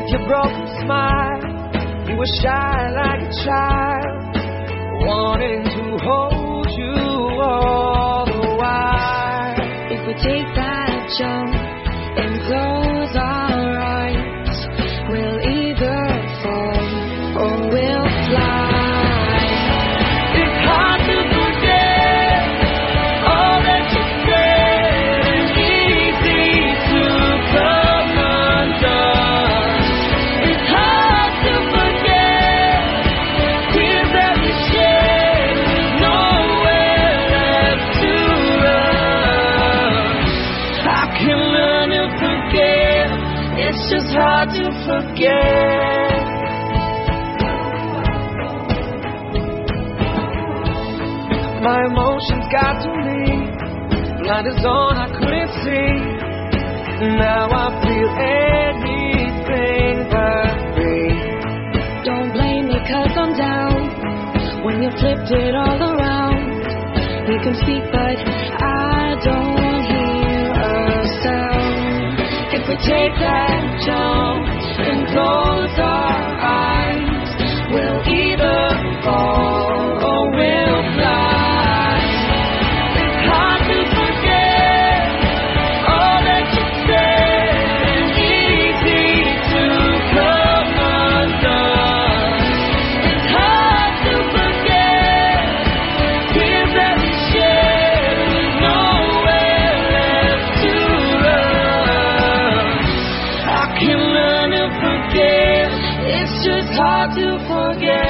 your broken smile. You were shy like a child, wanting to hold you all the while. If we take that jump and close our eyes, we'll either fall or we'll fly. It's hard to forget all that you said, and easy to come undone. It's hard to forget tears that we shed, nowhere left to run. I can learn to forget, it's just hard to forget. My emotions got to me, blinders on, I couldn't see. Now I feel anything but free. Don't blame me 'cause I'm down. When you flipped it all around, we can speak but I don't hear a sound. If we take that jump and close our eyes, we'll either fall or we'll fly. It's hard to forget all that you said, and easy to come undone. It's hard to forget tears that we shed, with nowhere left to run. I can learn to forget, it's just hard to forget.